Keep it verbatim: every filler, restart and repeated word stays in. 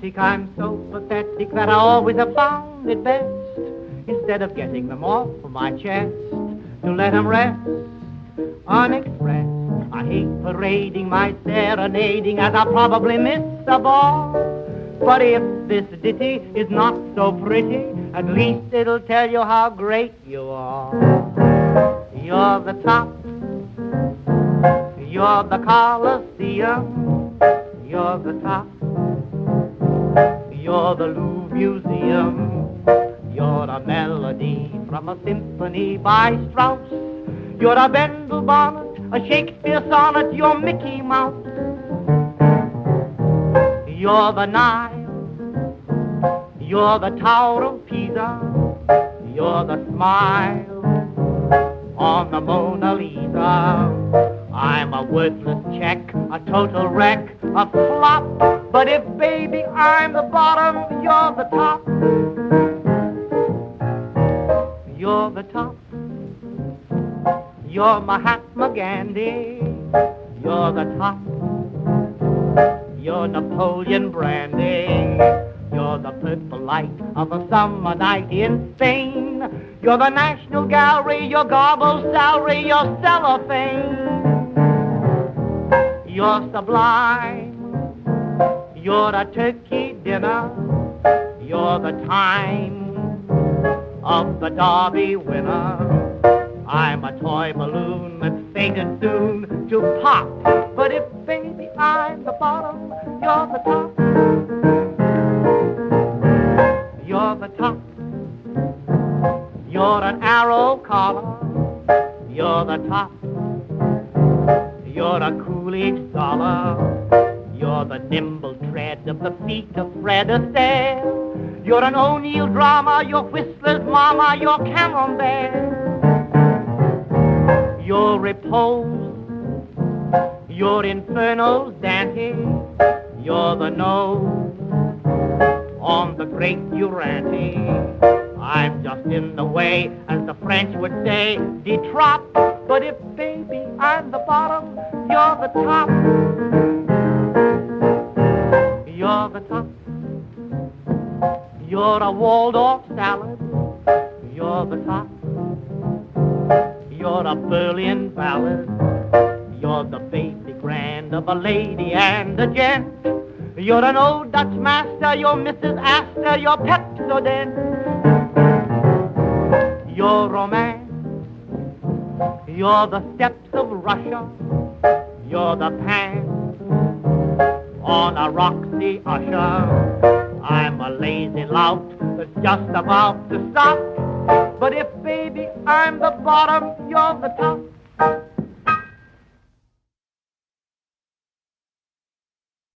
dramatic, I'm so pathetic that I always have found it best, instead of getting them off my chest, to let them rest unexpressed. I hate parading my serenading, as I probably miss the ball. But if this ditty is not so pretty, at least it'll tell you how great you are. You're the top, you're the Coliseum, you're the top, you're the Louvre Museum, you're a melody from a symphony by Strauss, you're a Bendel bonnet, a Shakespeare sonnet, you're Mickey Mouse. You're the Nile, you're the Tower of Pisa, you're the smile on the Mona Lisa. I'm a worthless check, a total wreck, a flop, but if, baby, I'm the bottom, you're the top. You're the top, you're Mahatma Gandhi, you're the top, you're Napoleon Brandy, you're the purple light of a summer night in Spain, you're the National Gallery, you're Gobble Salary, you're cellophane. You're sublime, you're a turkey dinner, you're the time of the Derby winner. I'm a toy balloon that's fated soon to pop, but if, baby, I'm the bottom, you're the top. You're the top, you're an arrow collar, you're the top, you're a Coolidge dollar, you're the nimble tread of the feet of Fred Astaire, you're an O'Neill drama, you're Whistler's mama, you're Camembert. You're repose, you're Inferno's Dante, you're the nose on the great Durante. I'm just in the way, as the French would say, de trop. But if, baby, I'm the bottom, you're the top. You're the top. You're a Waldorf salad, you're the top. You're a Berlin ballad, you're the basic grand of a lady and a gent. You're an old Dutch master, you're Missus Astor, you're Pepsodent. You're romance, you're the steps of Russia, you're the pants on a Roxy Usher. I'm a lazy lout that's just about to stop, but if, baby, I'm the bottom, you're the top.